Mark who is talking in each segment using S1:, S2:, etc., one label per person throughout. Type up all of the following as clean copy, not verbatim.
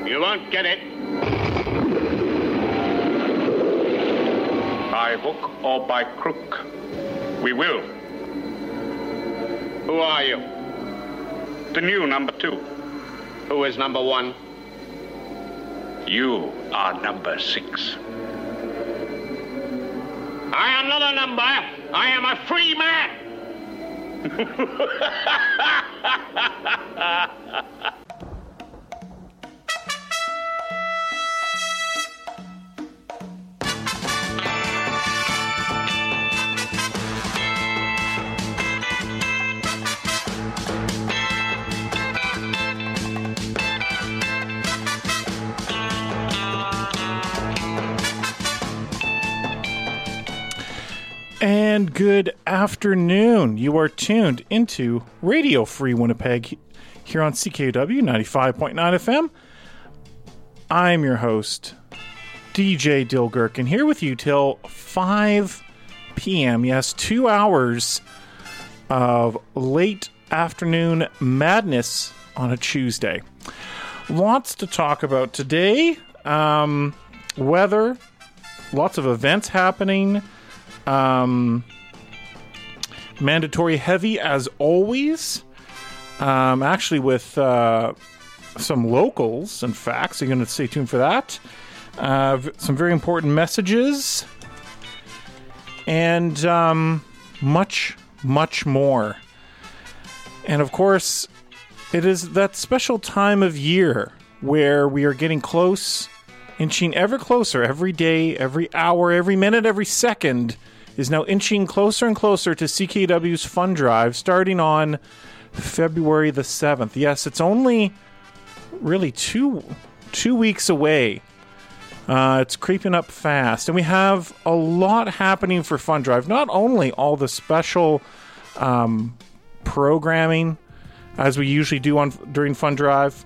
S1: You won't get it.
S2: By hook or by crook, we will.
S1: Who are you?
S2: The new number 2.
S1: Who is number 1?
S2: You are number 6.
S1: I am not a number. I am a free man.
S3: And good afternoon. You are tuned into Radio Free Winnipeg here on CKW 95.9 FM. I'm your host, DJ Dilgurk, and here with you till 5 p.m. Yes, 2 hours of late afternoon madness on a Tuesday. Lots to talk about today. Weather, lots of events happening. Mandatory heavy as always. Actually with some locals, in fact, so you're going to stay tuned for that. Some very important messages. And much, much more. And of course, it is that special time of year where we are getting close, inching ever closer every day, every hour, every minute, every second is now inching closer and closer to CKW's Fun Drive starting on February the 7th. Yes, it's only really two weeks away. It's creeping up fast. And we have a lot happening for Fun Drive. Not only all the special programming, as we usually do during Fun Drive,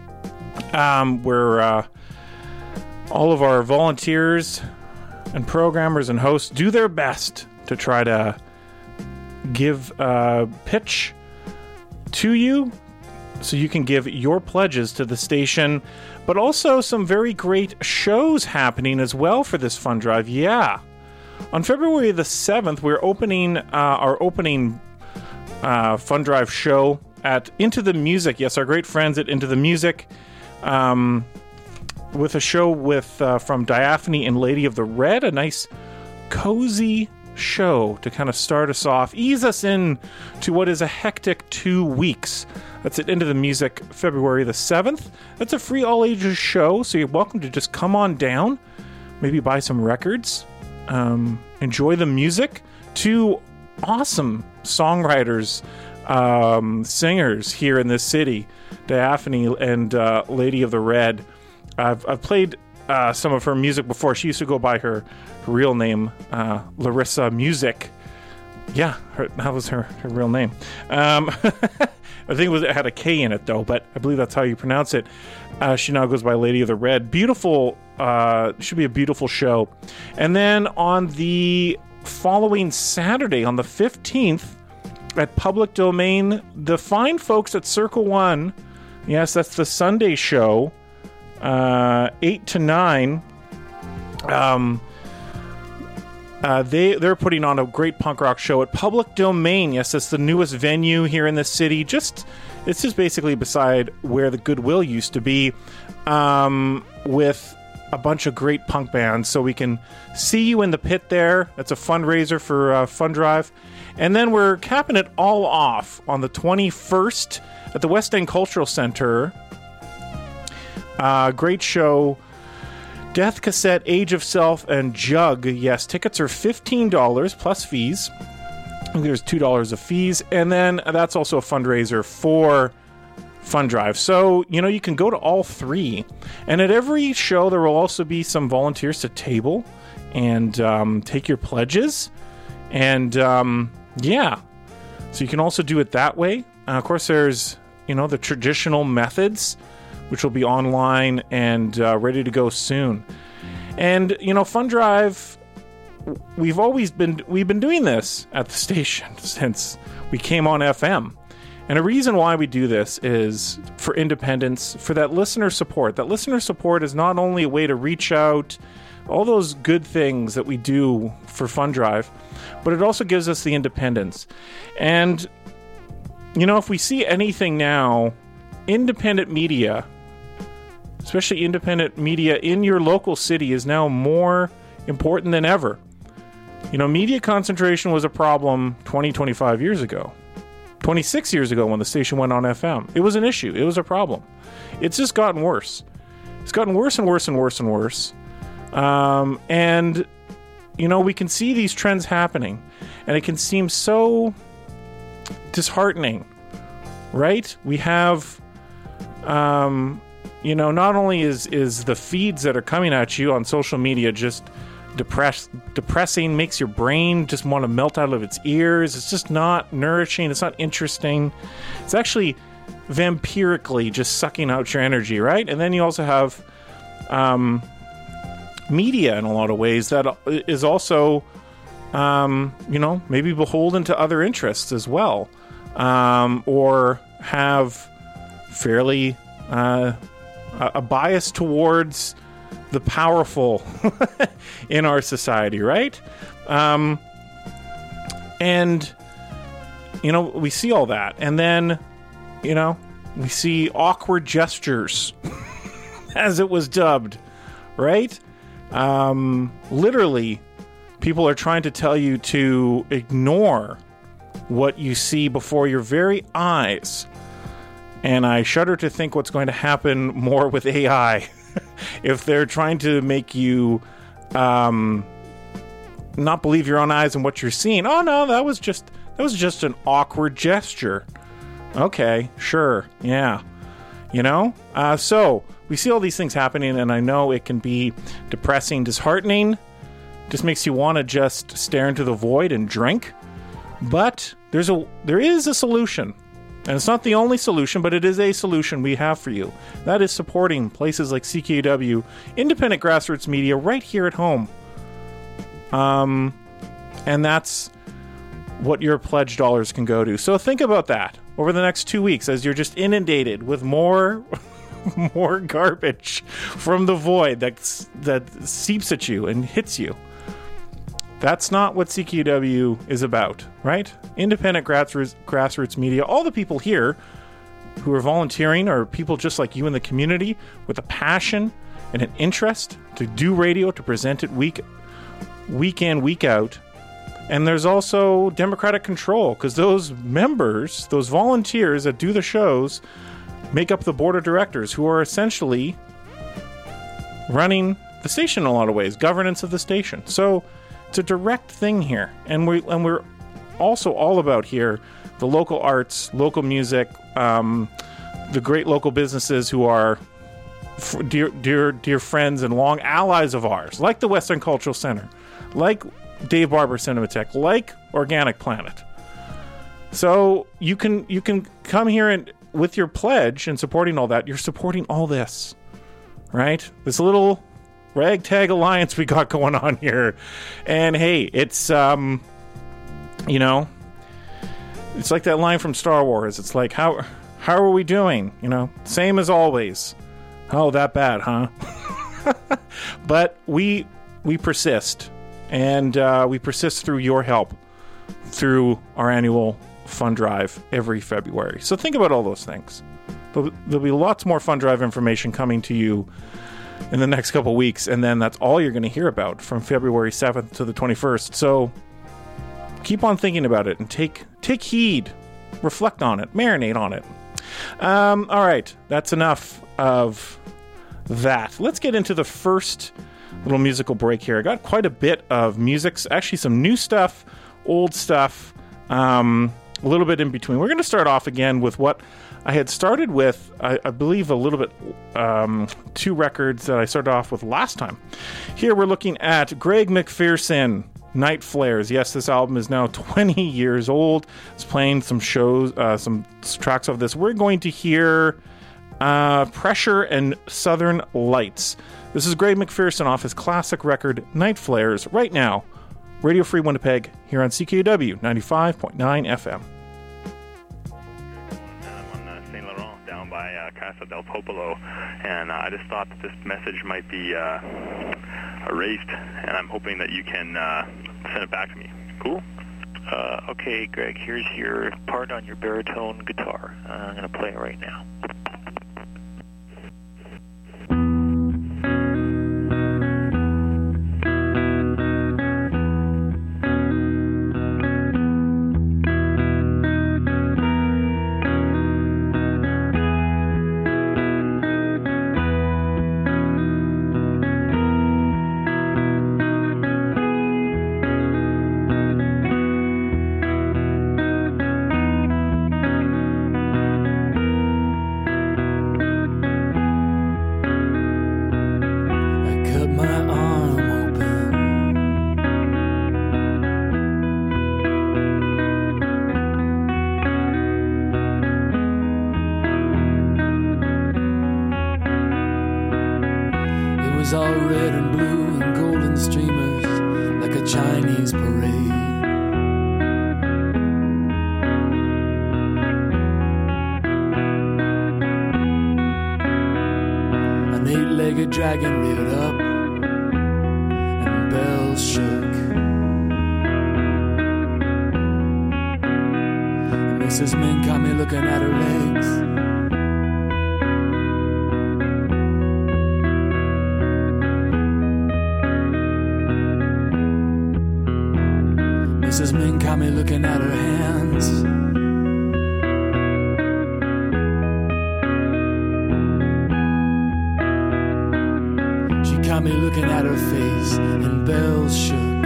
S3: where all of our volunteers and programmers and hosts do their best to try to give a pitch to you so you can give your pledges to the station, but also some very great shows happening as well for this Fun Drive. Yeah. On February the 7th, we're opening our opening Fun Drive show at Into the Music. Yes, our great friends at Into the Music. With a show with from Diaphane and Lady of the Red, a nice cozy show to kind of start us off, ease us in to what is a hectic 2 weeks. That's it, Into the Music, February the 7th. That's a free all ages show, so you're welcome to just come on down, maybe buy some records, enjoy the music. 2 awesome songwriters, singers here in this city, Diaphane and Lady of the Red. I've played some of her music before. She used to go by her real name, Larissa Music. Yeah, that was her real name. I think it had a K in it, though, but I believe that's how you pronounce it. She now goes by Lady of the Red. Beautiful, should be a beautiful show. And then on the following Saturday, on the 15th, at Public Domain, the fine folks at Circle One, yes, that's the Sunday show, 8 to 9. They're putting on a great punk rock show at Public Domain. Yes, it's the newest venue here in the city. It's just basically beside where the Goodwill used to be, with a bunch of great punk bands. So we can see you in the pit there. That's a fundraiser for Fun Drive. And then we're capping it all off on the 21st at the West End Cultural Center. Great show. Death Cassette, Age of Self, and Jug. Yes, tickets are $15 plus fees. I think there's $2 of fees. And then that's also a fundraiser for Fun Drive. So, you can go to all 3. And at every show, there will also be some volunteers to table and take your pledges. And, yeah. So you can also do it that way. Of course, there's, the traditional methods, which will be online and ready to go soon. And, Fun Drive, we've been doing this at the station since we came on FM. And a reason why we do this is for independence, for that listener support. That listener support is not only a way to reach out, all those good things that we do for Fund Drive, but it also gives us the independence. And, you know, if we see anything now, independent media, especially independent media in your local city, is now more important than ever. You know, media concentration was a problem 20, 25 years ago. 26 years ago when the station went on FM. It was an issue. It was a problem. It's just gotten worse. It's gotten worse and worse and worse and worse. And, you know, we can see these trends happening, and it can seem so disheartening, right? We have, you know, not only is the feeds that are coming at you on social media just depressing, makes your brain just want to melt out of its ears. It's just not nourishing. It's not interesting. It's actually vampirically just sucking out your energy, right? And then you also have media in a lot of ways that is also, you know, maybe beholden to other interests as well, or have fairly a bias towards the powerful in our society, right? And, you know, we see all that. And then, you know, we see awkward gestures, as it was dubbed, right? Literally, people are trying to tell you to ignore what you see before your very eyes. And I shudder to think what's going to happen more with AI. If they're trying to make you not believe your own eyes and what you're seeing. Oh no, that was just an awkward gesture. Okay, sure, yeah. You know? So we see all these things happening, and I know it can be depressing, disheartening. Just makes you want to just stare into the void and drink. But there is a solution. And it's not the only solution, but it is a solution we have for you. That is supporting places like CKUW, independent grassroots media, right here at home. And that's what your pledge dollars can go to. So think about that over the next 2 weeks as you're just inundated with more garbage from the void that seeps at you and hits you. That's not what CKUW is about, right? Independent grassroots media, all the people here who are volunteering are people just like you in the community with a passion and an interest to do radio, to present it week in, week out. And there's also democratic control, because those members, those volunteers that do the shows, make up the board of directors, who are essentially running the station in a lot of ways, governance of the station. So it's a direct thing here, and we're also all about here the local arts, local music, the great local businesses who are dear friends and long allies of ours, like the Western Cultural Center, like Dave Barber Cinematheque, like Organic Planet. So you can come here and with your pledge and supporting all that, you're supporting all this, right? This little ragtag alliance we got going on here. And hey, it's you know, it's like that line from Star Wars. It's like, how are we doing? You know, same as always. Oh, that bad, huh? But we persist, and we persist through your help, through our annual fund drive every February. So think about all those things. There'll be lots more fund drive information coming to you in the next couple weeks, and then that's all you're going to hear about from February 7th to the 21st. So keep on thinking about it and take heed, reflect on it, marinate on it. All right, that's enough of that. Let's get into the first little musical break here. I got quite a bit of music, actually some new stuff, old stuff, a little bit in between. We're going to start off again with what I had started with, I believe, a little bit, 2 records that I started off with last time. Here we're looking at Greg McPherson, Night Flares. Yes, this album is now 20 years old. It's playing some shows, some tracks of this. We're going to hear Pressure and Southern Lights. This is Greg McPherson off his classic record, Night Flares, right now. Radio Free Winnipeg, here on CKUW 95.9 FM.
S4: Casa del Popolo, and I just thought that this message might be erased, and I'm hoping that you can send it back to me. Cool?
S5: Okay, Greg, here's your part on your baritone guitar. I'm going to play it right now.
S6: All red and blue and golden streamers like a Chinese parade. An eight-legged dragon reared up and bells shook. And Mrs. Ming caught me looking at her legs. Mrs. Ming caught me looking at her hands. She caught me looking at her face, and bells shook.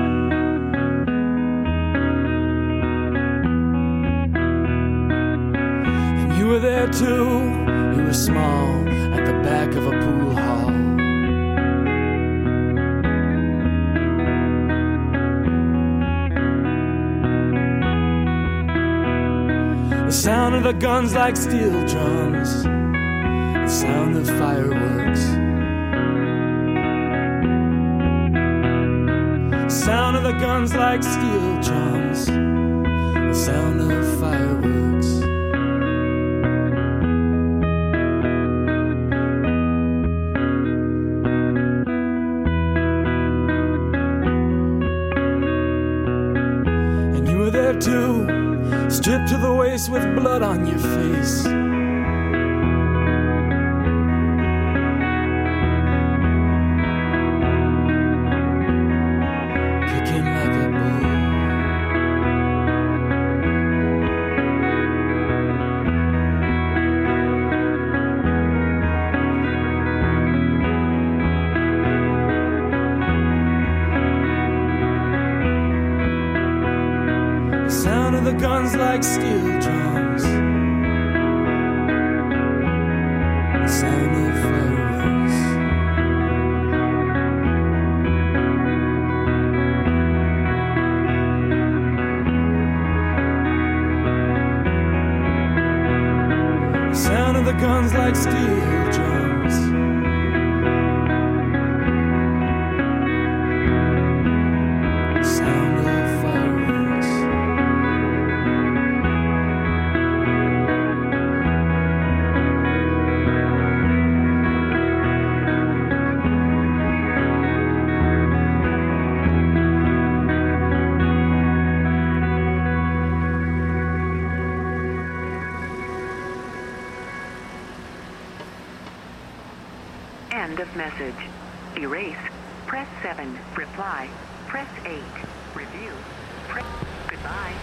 S6: And you were there too. You were small at the back of a pool hall. The sound of the guns like steel drums, the sound of fireworks, the sound of the guns like steel drums, the sound of fireworks. And you were there too, stripped to the waist with blood on your face. Kicking like a bull. The sound of the guns like steel drums, the sound of fireworks. The sound of the guns like steel drums. The sound of fireworks.
S7: End of message. Erase. Press 7. Reply. Press 8. Review. Press. Goodbye.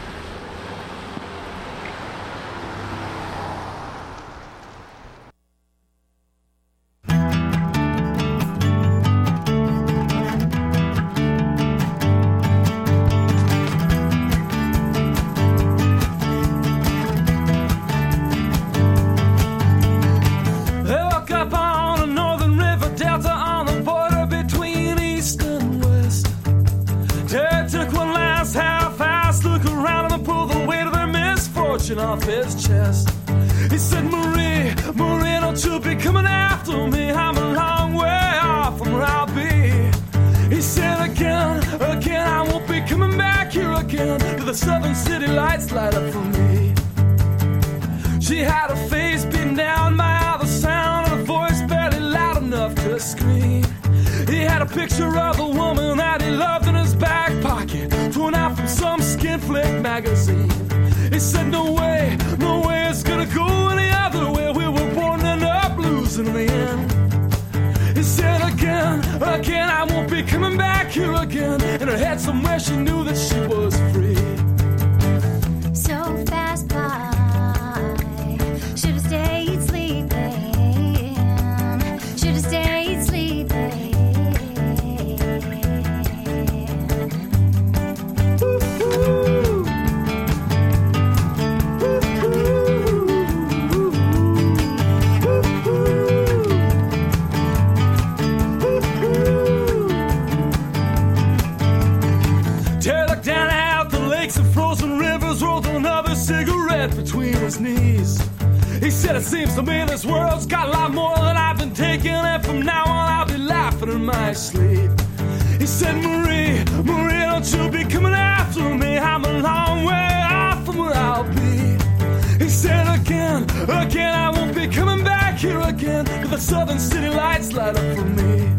S6: They woke up on a northern river delta on the border between east and west. Ted took one last half-assed look around and pulled the weight of their misfortune off his chest. He said, Marie, don't you be coming after me. I'm a long way off from where I'll be. He said again, I won't be coming back here again till the southern city lights light up for me. She had her face beaten down by all the the screen. He had a picture of the woman that he loved in his back pocket, torn out from some skin flick magazine. He said, no way it's gonna go any other way. We were born to end up losing in the end. He said, again, I won't be coming back here again. In her head somewhere she knew that she was free.
S8: So fast by, should've stayed sleeping, should've stayed sleeping.
S6: Between his knees, he said, it seems to me this world's got a lot more than I've been taking, and from now on I'll be laughing in my sleep. He said, Marie, don't you be coming after me, I'm a long way off from where I'll be. He said, again, I won't be coming back here again, but the southern city lights light up for me.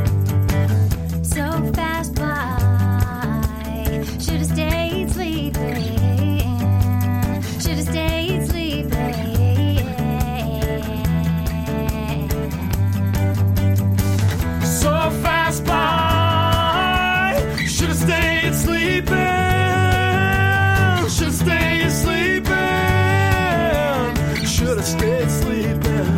S8: So fast by, should've stayed sleeping, should've stayed sleeping.
S6: So fast by, should've stayed sleeping, should've stayed sleeping, should've stayed sleeping.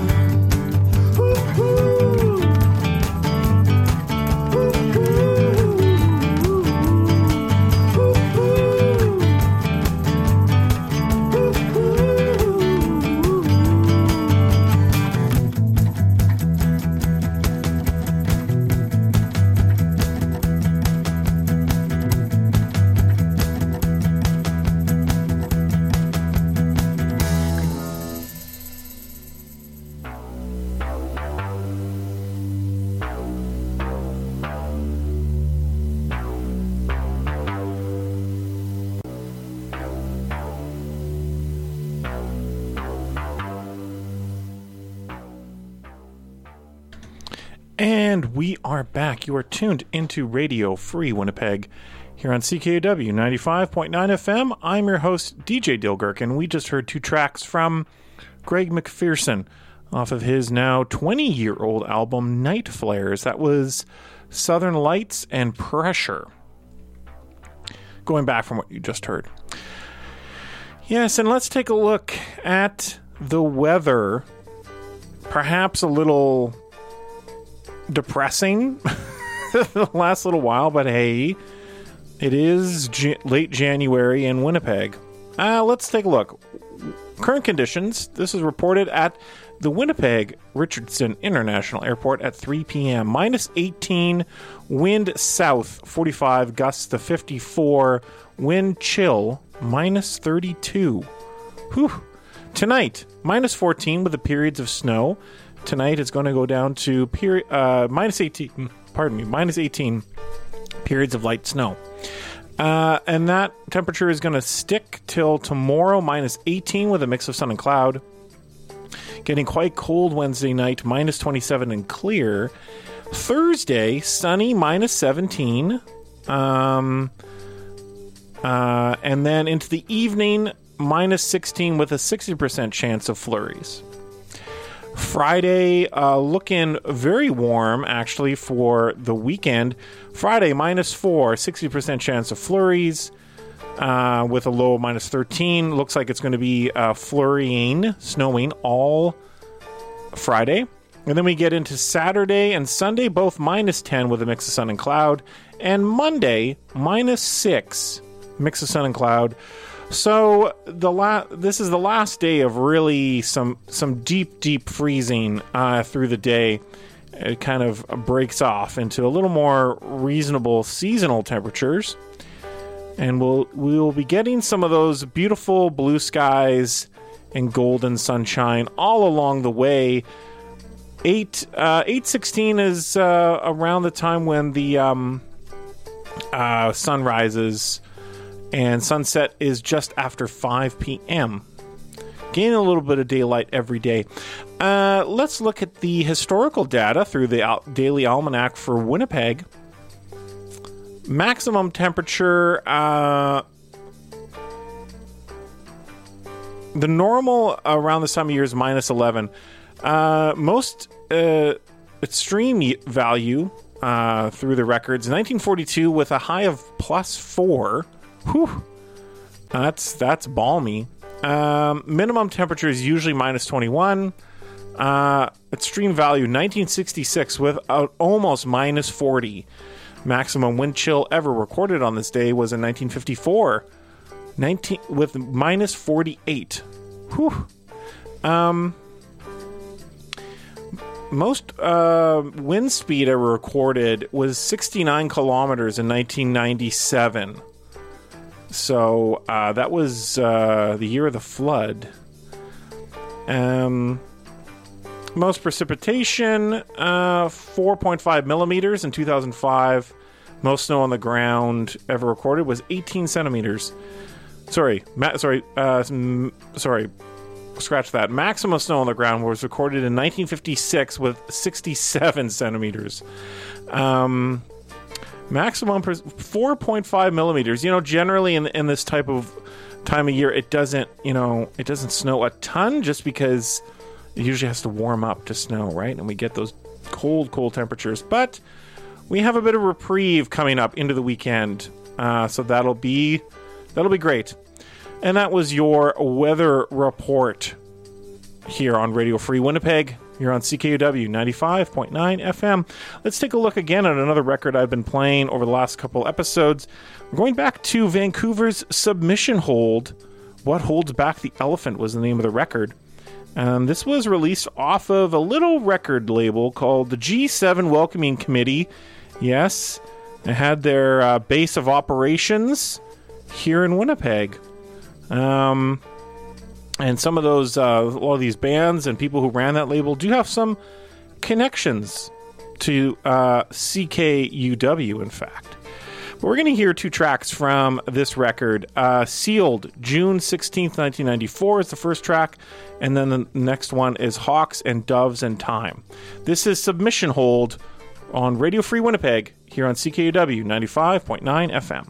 S3: And we are back. You are tuned into Radio Free Winnipeg here on CKUW 95.9 FM. I'm your host, DJ Dilgerk, and we just heard two tracks from Greg McPherson off of his now 20-year-old album, Night Flares. That was Southern Lights and Pressure. Going back from what you just heard. Yes, and let's take a look at the weather. Perhaps a little depressing the last little while, but hey, it is late January in Winnipeg. Let's take a look. Current conditions. This is reported at the Winnipeg Richardson International Airport at 3 p.m. Minus 18, wind south 45, gusts to 54, wind chill minus 32. Whew. Tonight, minus 14 with the periods of snow. Tonight it's going to go down to minus 18. Minus 18 periods of light snow. And that temperature is going to stick till tomorrow, minus 18 with a mix of sun and cloud. Getting quite cold Wednesday night, minus 27 and clear. Thursday, sunny, minus 17. And then into the evening, minus 16 with a 60% chance of flurries. Friday, looking very warm, actually, for the weekend. Friday, minus 4, 60% chance of flurries, with a low of minus 13. Looks like it's going to be flurrying, snowing all Friday. And then we get into Saturday and Sunday, both minus 10 with a mix of sun and cloud. And Monday, minus 6, mix of sun and cloud. So this is the last day of really some deep freezing through the day. It kind of breaks off into a little more reasonable seasonal temperatures, and we will be getting some of those beautiful blue skies and golden sunshine all along the way. 8:16 is around the time when the sun rises. And sunset is just after 5 p.m. gaining a little bit of daylight every day. Let's look at the historical data through the Daily Almanac for Winnipeg. Maximum temperature, the normal around this time of year is minus 11. Most extreme value through the records, 1942 with a high of plus 4. Whew. That's balmy. Minimum temperature is usually minus 21. Extreme value, 1966 with almost minus 40. Maximum wind chill ever recorded on this day was in 1954, with minus 48. Whew. Most wind speed ever recorded was 69 kilometers in 1997. So that was the year of the flood. Most precipitation, 4.5 millimeters in 2005. Most snow on the ground ever recorded was 18 centimeters. Sorry. Scratch that. Maximum snow on the ground was recorded in 1956 with 67 centimeters. Maximum 4.5 millimeters. Generally in this type of time of year, it doesn't snow a ton just because it usually has to warm up to snow, right? And we get those cold temperatures. But we have a bit of reprieve coming up into the weekend, so that'll be great. And that was your weather report here on Radio Free Winnipeg. You're on CKUW 95.9 FM. Let's take a look again at another record I've been playing over the last couple episodes. We're going back to Vancouver's Submission Hold. What Holds Back the Elephant was the name of the record. This was released off of a little record label called the G7 Welcoming Committee. Yes, they had their base of operations here in Winnipeg. And some of those, a lot of these bands and people who ran that label do have some connections to CKUW, in fact. But we're going to hear two tracks from this record. Sealed, June 16th, 1994 is the first track, and then the next one is Hawks and Doves and Time. This is Submission Hold on Radio Free Winnipeg here on CKUW 95.9 FM.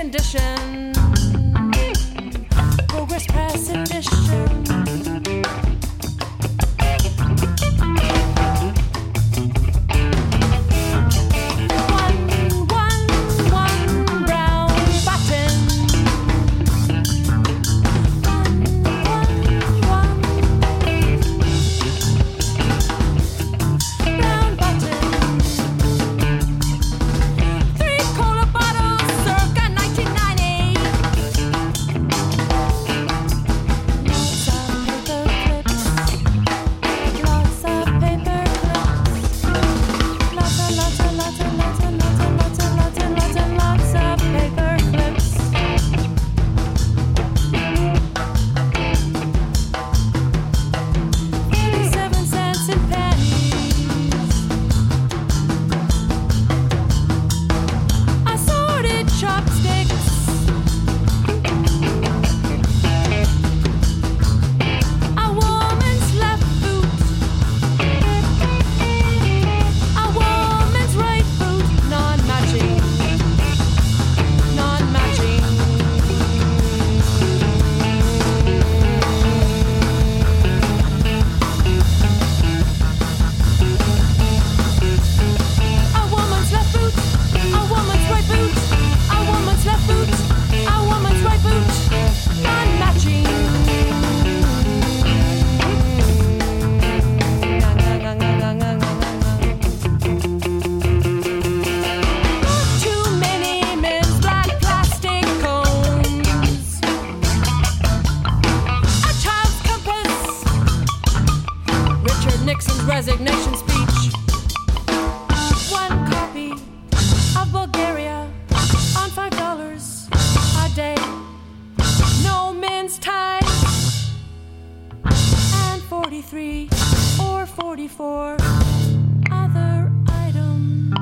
S9: condition. Progress Press edition. One brown button. Brown button. 3 cola bottles circa 1990. Lots of paper clips. Lots of paper clips. 37 cents in pennies. Assorted chopsticks. A woman's left boot. A woman's right boot. Non-matching. Non-matching. A woman's left boot. A woman's right boot. A woman's left boot. A woman's right boot. Non-matching. Too many men's black plastic cones. A child's compass. Richard Nixon's resignation speech. 1 copy of Bulgaria on $5 a day. No men's ties. And 43 or 44 other items.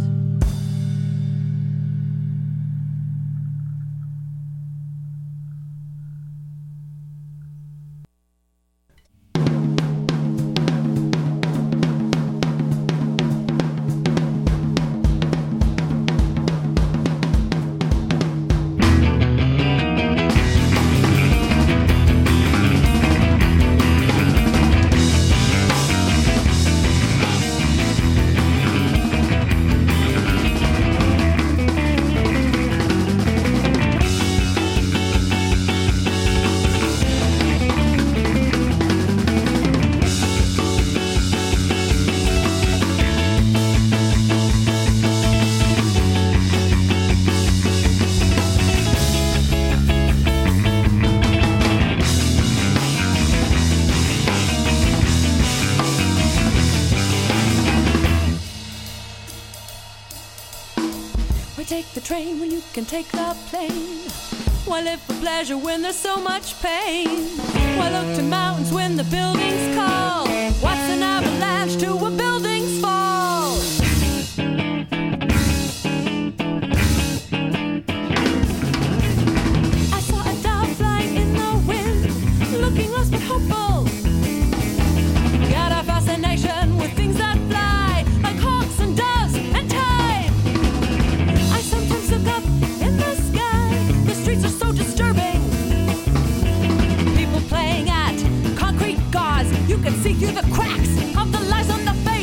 S9: Why take the train when you can take the plane? Why live for pleasure when there's so much pain? Why look to mountains when the buildings call? What's an avalanche to a building's fall? I saw a dove flying in the wind, looking lost but hopeful. Got a fascination with things that fly, like hawks and doves and time. I sometimes look up in the sky, the streets are so disturbing. People playing at concrete gauze, you can see through the cracks of the lies on the face.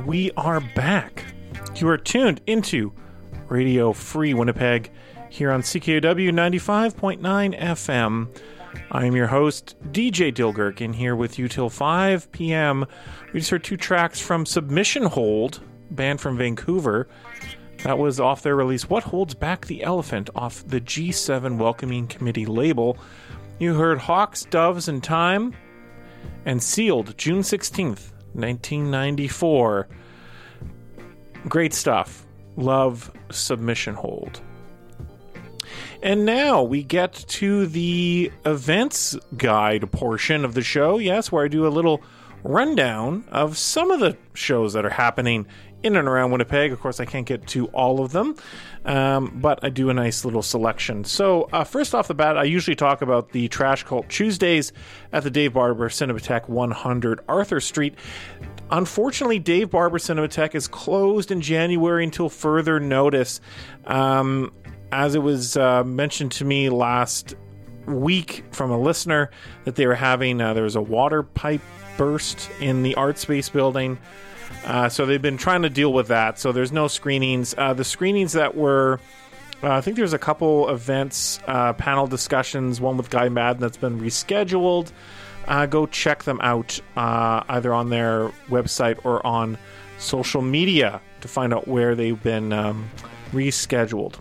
S3: we are back. You are tuned into Radio Free Winnipeg here on CKOW 95.9 FM. I am your host, DJ Dilgerk, here with you till 5 p.m. We just heard 2 tracks from Submission Hold, band from Vancouver. That was off their release, What Holds Back the Elephant, off the G7 Welcoming Committee label. You heard Hawks, Doves, and Time, and Sealed, June 16th, 1994. Great stuff. Love Submission Hold. And now we get to the events guide portion of the show, yes, where I do a little rundown of some of the shows that are happening in and around Winnipeg. Of course, I can't get to all of them, but I do a nice little selection. So first off the bat, I usually talk about the Trash Cult Tuesdays at the Dave Barber Cinematheque 100 Arthur Street. Unfortunately, Dave Barber Cinematheque is closed in January until further notice. As it was mentioned to me last week from a listener that they were having, there was a water pipe burst in the Art Space building. So they've been trying to deal with that. So there's no screenings. The screenings that were, I think there's a couple events, panel discussions, one with Guy Madden that's been rescheduled. Go check them out either on their website or on social media to find out where they've been rescheduled.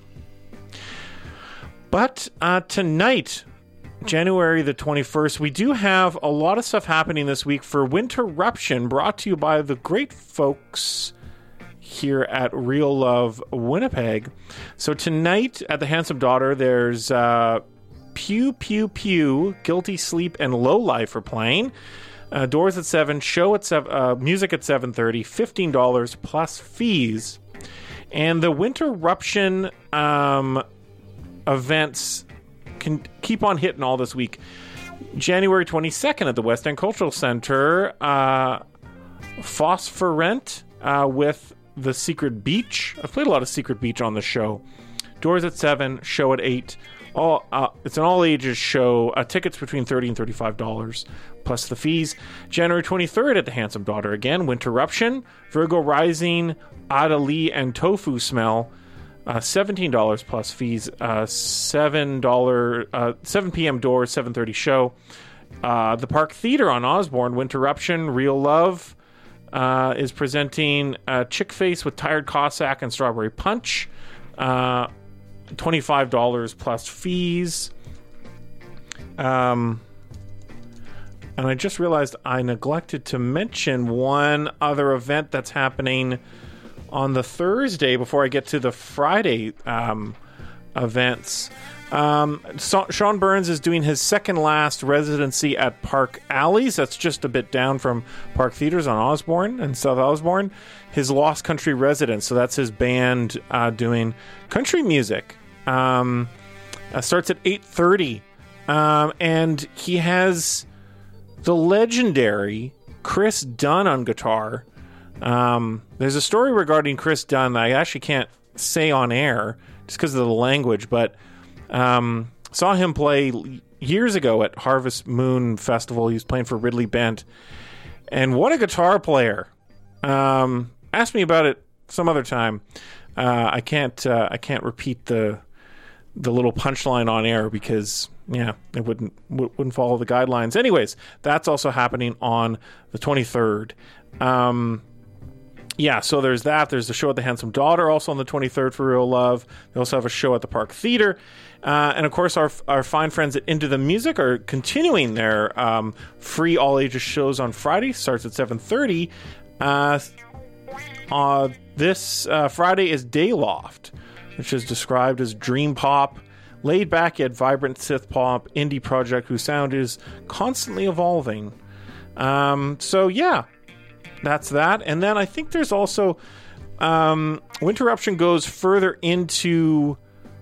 S3: But tonight, January the 21st, we do have a lot of stuff happening this week for Winterruption, brought to you by the great folks here at Real Love Winnipeg. So tonight at the Handsome Daughter, there's Pew Pew Pew, Guilty Sleep, and Low Life are playing. Doors at 7, show at 7, music at 7:30, $15 plus fees. And the Winterruption events can keep on hitting all this week. January 22nd at the West End Cultural Center, Phosphorent with The Secret Beach. I've played a lot of Secret Beach on the show. Doors at 7, show at 8. It's an all-ages show. Tickets between $30 and $35 plus the fees. January 23rd at the Handsome Daughter again, Winterruption, Virgo Rising, Ada Lee, and Tofu Smell. $17 plus fees, $7 p.m. doors, 7:30 show. The Park Theater on Osborne, Winterruption, Real Love is presenting Chick Face with Tired Cossack and Strawberry Punch. $25 plus fees. And I just realized I neglected to mention one other event that's happening on the Thursday before I get to the Friday events. Sean Burns is doing his second last residency at Park Alleys. That's just a bit down from Park Theaters on Osborne and South Osborne. His Lost Country residence. So that's his band doing country music. Starts at 8:30. And he has the legendary Chris Dunn on guitar. There's a story regarding Chris Dunn that I actually can't say on air just because of the language, but saw him play years ago at Harvest Moon Festival. He was playing for Ridley Bent, and what a guitar player! Ask me about it some other time. I can't repeat the little punchline on air because it wouldn't follow the guidelines. Anyways, that's also happening on the 23rd. So there's that. There's the show at the Handsome Daughter also on the 23rd for Real Love. They also have a show at the Park Theater. And of course, our fine friends at Into the Music are continuing their free all-ages shows on Friday. Starts at 7:30. This Friday is Dayloft, which is described as dream pop, laid back yet vibrant synth pop indie project whose sound is constantly evolving. That's that. And then I think there's also Winterruption goes further into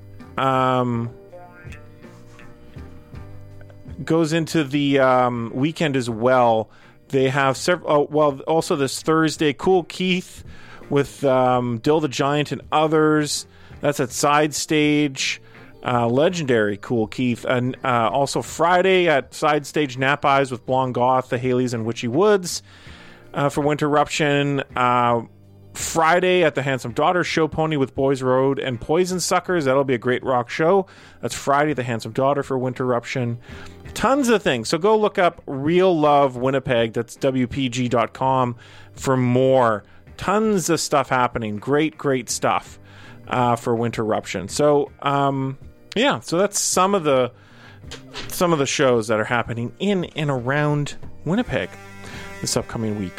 S3: the weekend as well. They have several. Also this Thursday, Cool Keith with Dill the Giant and others. That's at Side Stage. Legendary Cool Keith. And also Friday at Side Stage, Nap Eyes with Blonde Goth, the Haleys, and Witchy Woods. for Winter Eruption. Friday at the Handsome Daughters Show Pony with Boys Road and Poison Suckers. That'll be a great rock show. That's Friday, the Handsome Daughter for Winter Eruption. Tons of things. So go look up Real Love Winnipeg. That's WPG.com for more. Tons of stuff happening. Great stuff for Winter Eruption. So, so that's some of the shows that are happening in and around Winnipeg this upcoming week.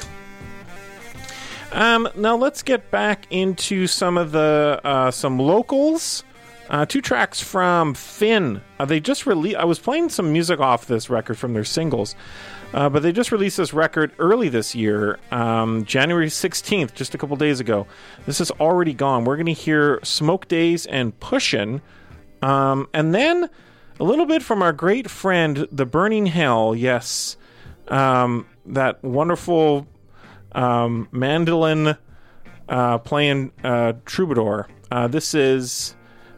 S3: Now let's get back into some of the some locals. 2 tracks from Finn. They just released. I was playing some music off this record from their singles, but they just released this record early this year, January 16th, just a couple days ago. This is Already Gone. We're going to hear Smoke Days and Pushin', and then a little bit from our great friend, The Burning Hell. Yes, that wonderful mandolin playing troubadour. This is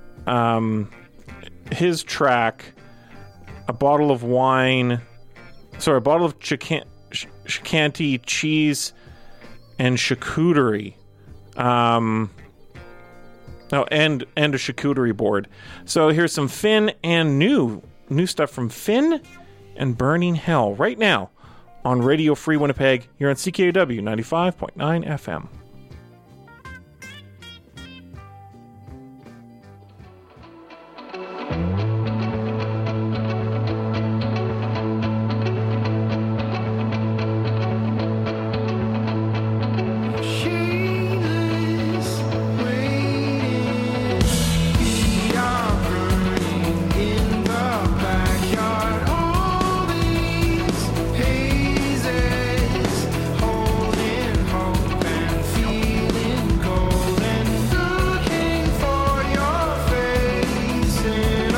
S3: his track, a bottle of Chianti cheese and charcuterie. And a charcuterie board. So here's some Finn and new stuff from Finn and Burning Hell right now on Radio Free Winnipeg here on CKUW 95.9 FM.
S10: Feeling cold and looking for your face in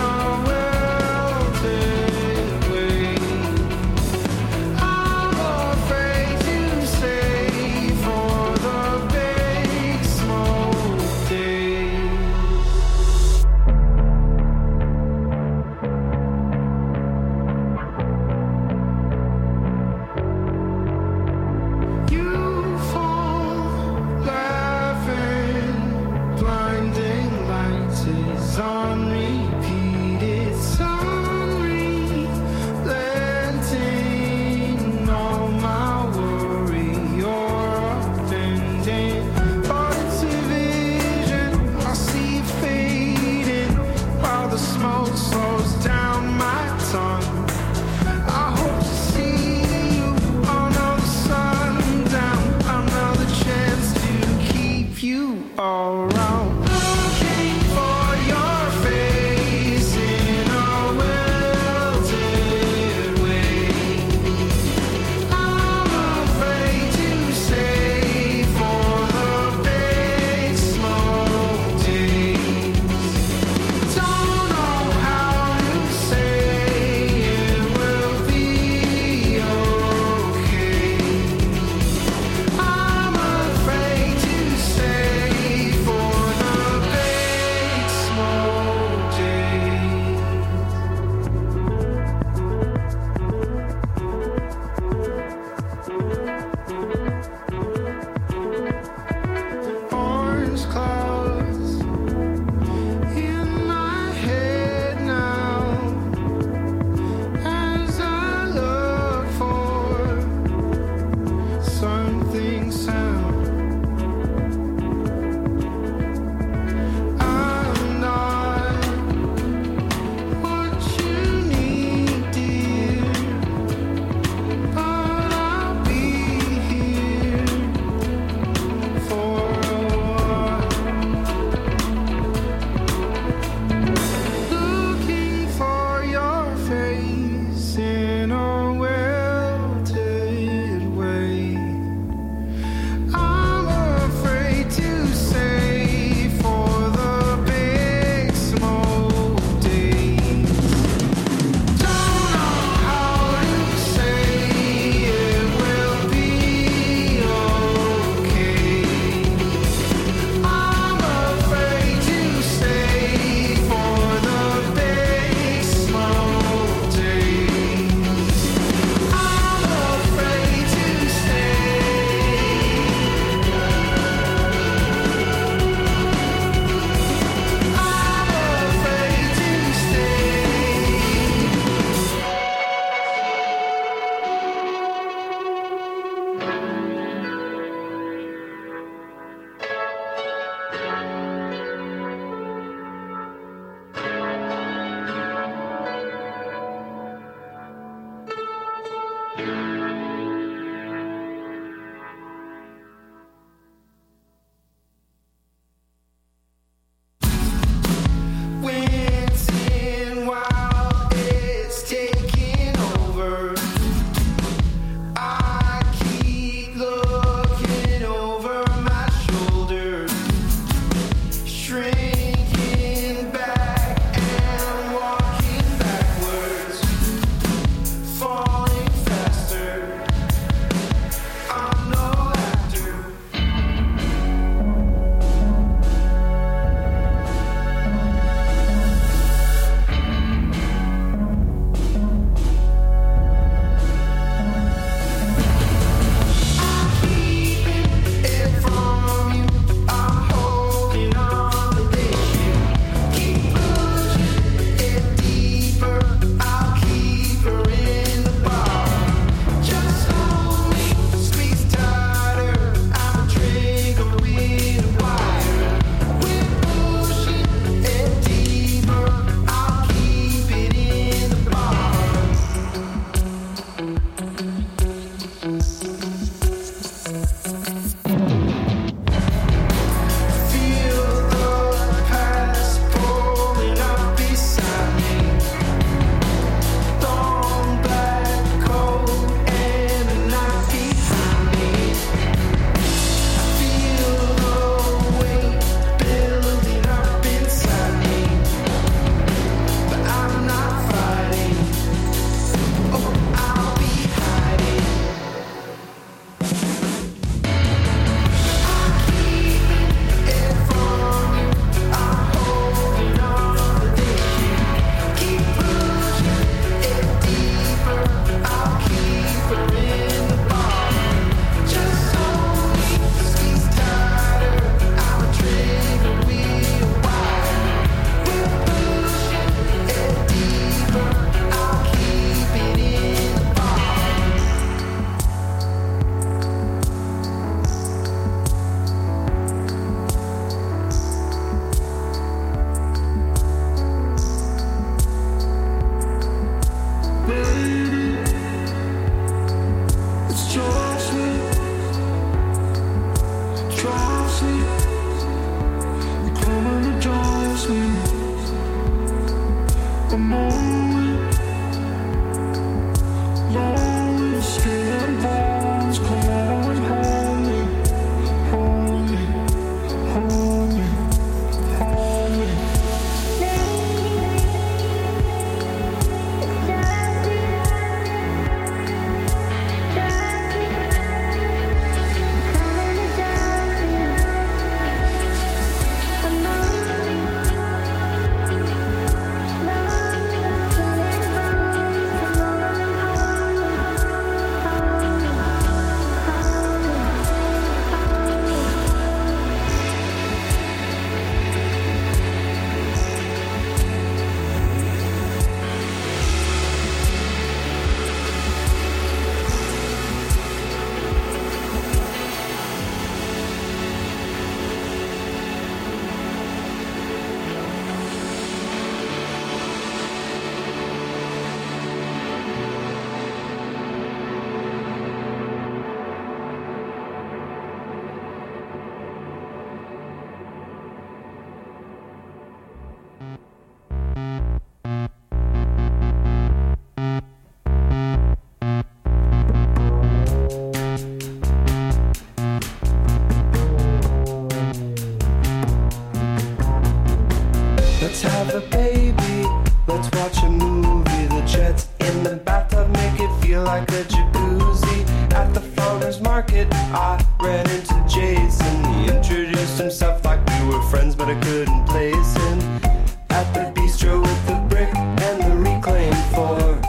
S10: like a jacuzzi at the farmer's market. I ran into Jason. He introduced himself like we were friends, but I couldn't place him. At the bistro with the brick and the reclaimed floor.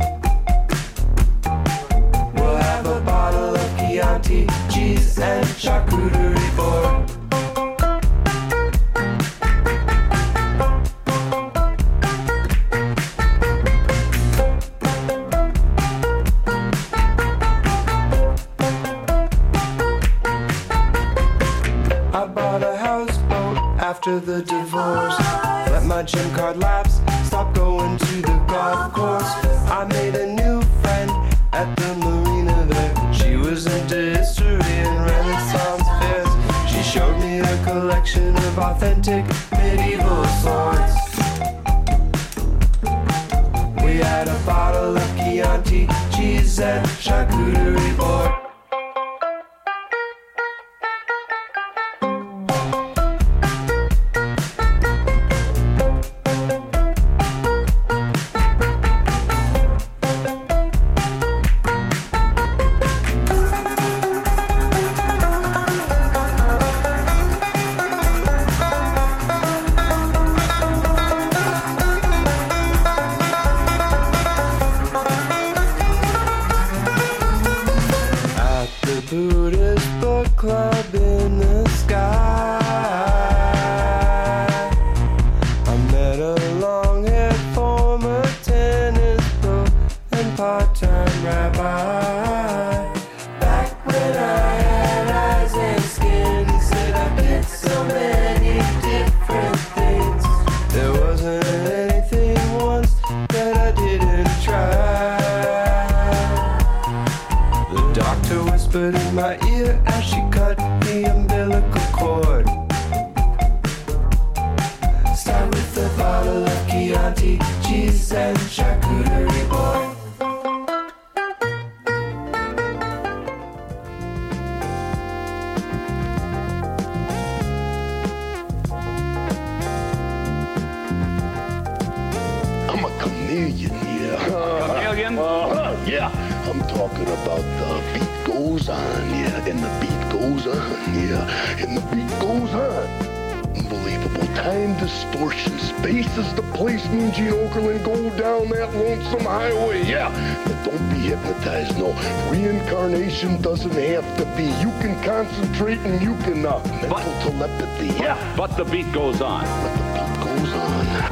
S10: We'll have a bottle of Chianti, cheese and charcuterie board. I bought a houseboat after the divorce. Let my gym card lapse, stop going to the golf course. I made a new friend at the marina there. She was into history and Renaissance fairs. She showed me a collection of authentic medieval swords. We had a bottle of Chianti, cheese and charcuterie board.
S11: Doesn't have to be. You can concentrate and you can mental telepathy. Yeah,
S2: but the beat goes on.
S11: But the beat goes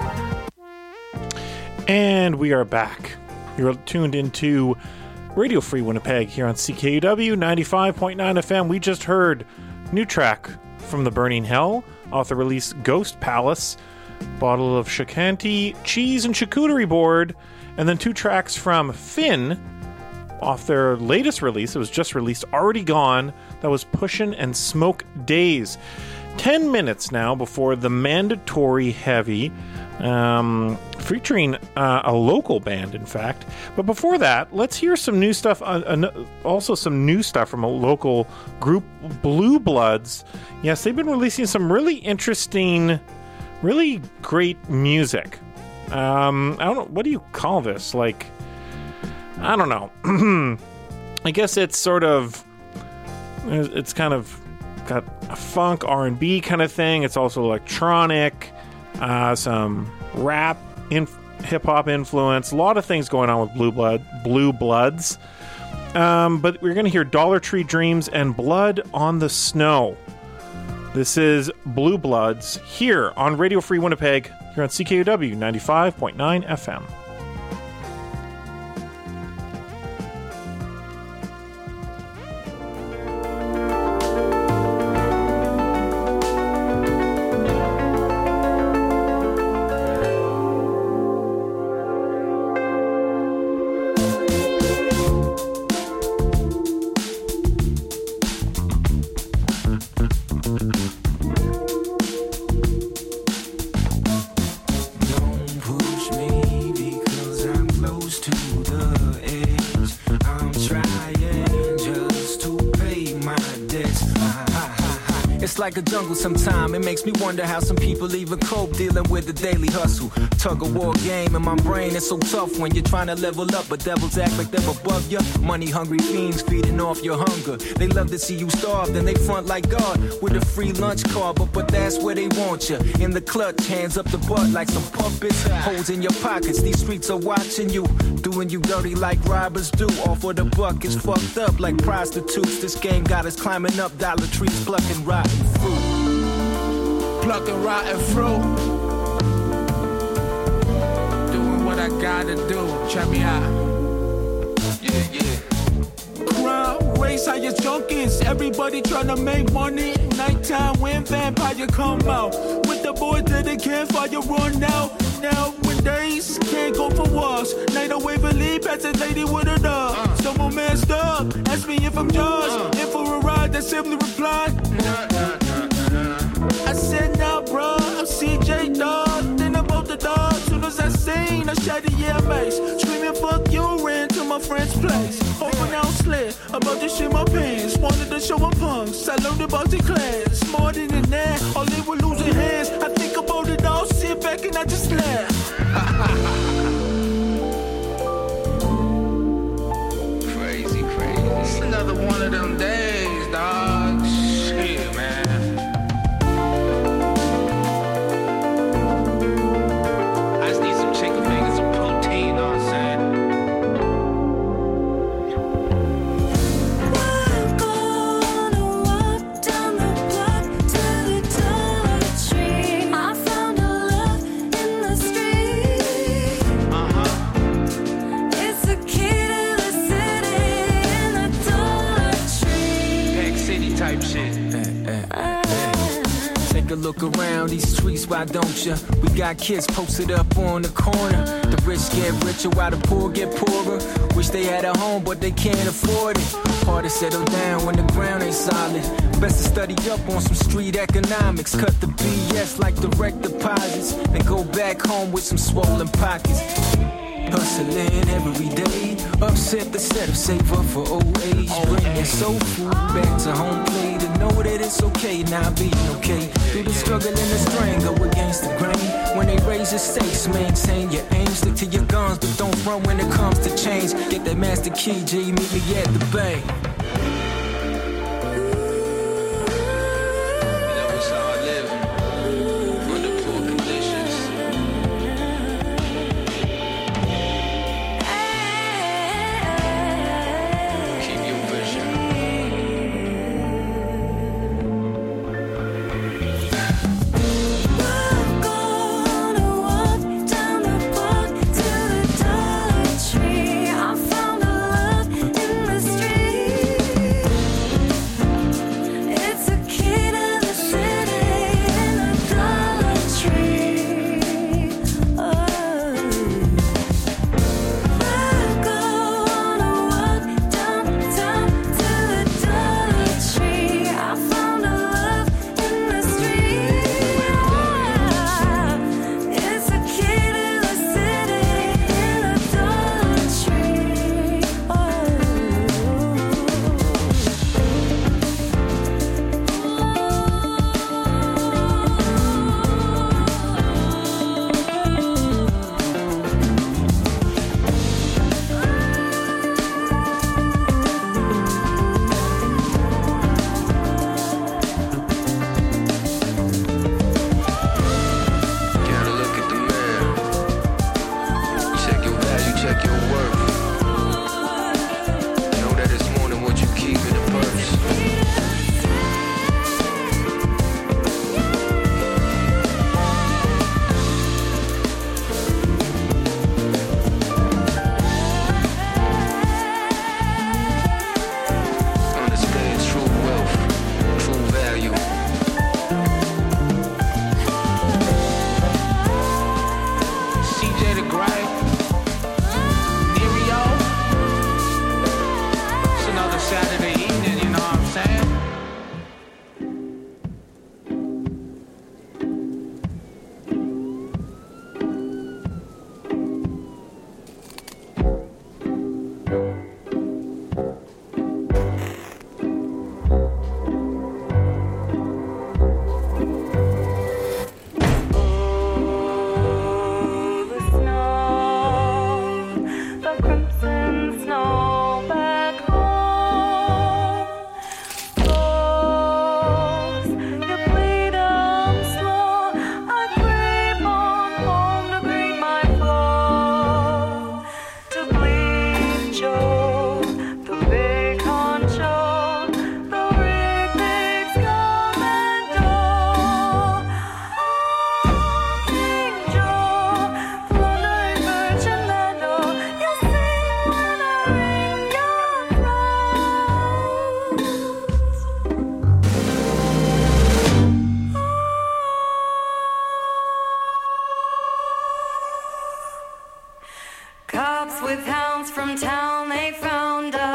S11: on.
S3: And we are back. You're tuned into Radio Free Winnipeg here on CKUW 95.9 FM. We just heard new track from The Burning Hell off the release Ghost Palace, bottle of Chianti, cheese and charcuterie board, and then two tracks from Finn off their latest release. It was just released, Already Gone. That was Pushin' and Smoke Days. 10 minutes now before the Mandatory Heavy, featuring a local band, in fact. But before that, let's hear some new stuff, also some new stuff from a local group, Blue Bloods. Yes, they've been releasing some really interesting, really great music. I don't know, what do you call this? Like, I don't know. I guess it's sort of, it's kind of got a funk R&B kind of thing. It's also electronic, some rap, hip-hop influence. A lot of things going on with Blue Bloods. But we're going to hear Dollar Tree Dreams and Blood on the Snow. This is Blue Bloods here on Radio Free Winnipeg, here on CKUW 95.9 FM.
S12: Like a jungle sometime. It makes me wonder how some people even cope dealing with the daily hustle. Tug of war game in my brain is so tough when you're trying to level up, but devils act like they're above you. Money hungry fiends feeding off your hunger. They love to see you starve, then they front like God with a free lunch card, but that's where they want you. In the clutch, hands up the butt like some puppets. Holes in your pockets, these streets are watching you, doing you dirty like robbers do. Off of the buck is fucked up like prostitutes. This game got us climbing up Dollar Trees, plucking rotten fruit.
S13: Plucking rotten fruit. Doing what I gotta do. Check me out. Yeah. Crime, race, how your junkies. Everybody trying to make money. Nighttime when vampire come out. With boys to the campfire run out. Now when days can't go for walks, night on Waverly, past a lady with a dog. Someone messed up, asked me if I'm Jaws. In for a ride, that simply replied. I said, nah, bro, I'm CJ, dog. Then I bolt the dog. Soon as I seen, I shot the yeah mace. Screaming, fuck you, ran to my friend's place. Hoping I don't slip, about to shit my pants. Wanted to show my punks, I learned about the class. More than that, all they were losing hands. I think about it all, sit back and I just laugh. Crazy. It's another one of them days, dog. Shit, man. I just need some chicken fingers and protein, you know what I'm saying?
S8: We're gonna walk down the block to the Dollar Tree. I found a love in the street. It's a key to the city in the Dollar Tree.
S13: Pack City type shit.
S12: Take a look around these streets, why don't ya? We got kids posted up on the corner. The rich get richer while the poor get poorer. Wish they had a home, but they can't afford it. Hard to settle down when the ground ain't solid. Best to study up on some street economics. Cut the BS like direct deposits. And go back home with some swollen pockets. Hustling every day. Upset the setup, save up for old age. Bringing soul food back to home plate. To know that it's okay, now being okay. Through the struggle and the strain, go against the grain. When they raise your stakes, maintain your aim. Stick to your guns, but don't run when it comes to change. Get that master key, G, meet me at the bay.
S13: It's hard living under poor conditions. Keep your vision.
S8: We're gonna walk down the block to the Dollar Tree. I found a love in the street.
S9: with hounds from town, they found us.